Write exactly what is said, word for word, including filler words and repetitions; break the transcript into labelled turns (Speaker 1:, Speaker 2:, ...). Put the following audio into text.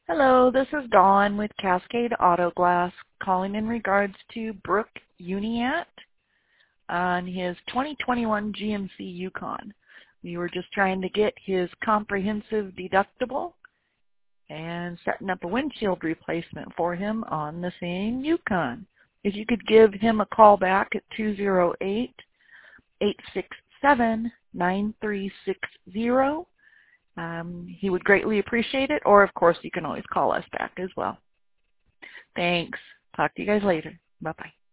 Speaker 1: Hello, this is Dawn with Cascade Auto Glass calling in regards to Brooke Uniat on his twenty twenty-one G M C Yukon. We were just trying to get his comprehensive deductible and setting up a windshield replacement for him on the same Yukon. If you could give him a call back at two oh eight, eight six seven, nine three six zero. Um, he would greatly appreciate it, or of course you can always call us back as well. Thanks. Talk to you guys later. Bye-bye.